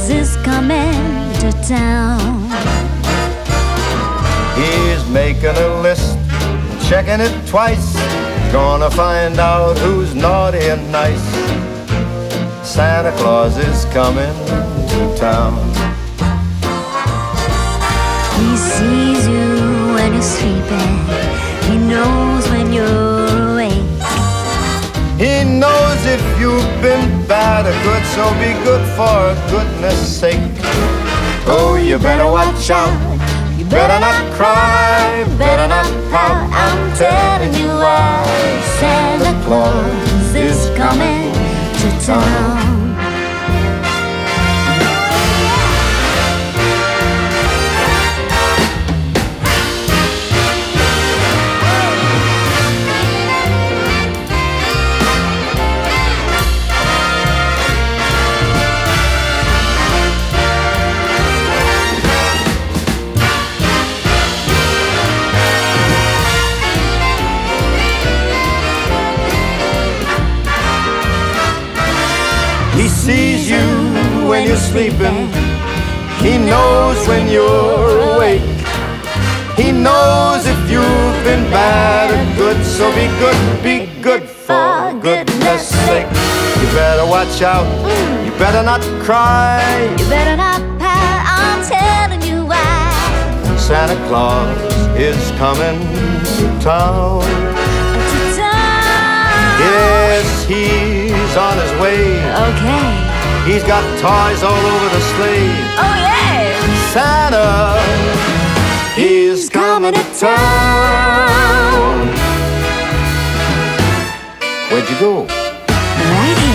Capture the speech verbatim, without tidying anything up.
Claus is coming to town. He's making a list, checking it twice, gonna find out who's naughty and nice. Santa Claus is coming to town. He sees you when you're sleeping. He knows when you're awake. He knows if you've been bad or good, so be good for goodness sake. Oh, you better watch out, you better not cry, better not pout, I'm telling you why. Santa Claus is coming to town. He sees you when you're sleeping. He knows when you're awake. He knows if you've been bad or good, so be good, be good for goodness sake. You better watch out, you better not cry, You better not pout, I'm telling you why. Santa Claus is coming to town. To town. Yes, he's on his way. Okay. He's got toys all over the sleigh. Oh yeah. Santa, he's coming to town. Where'd you go? Right here.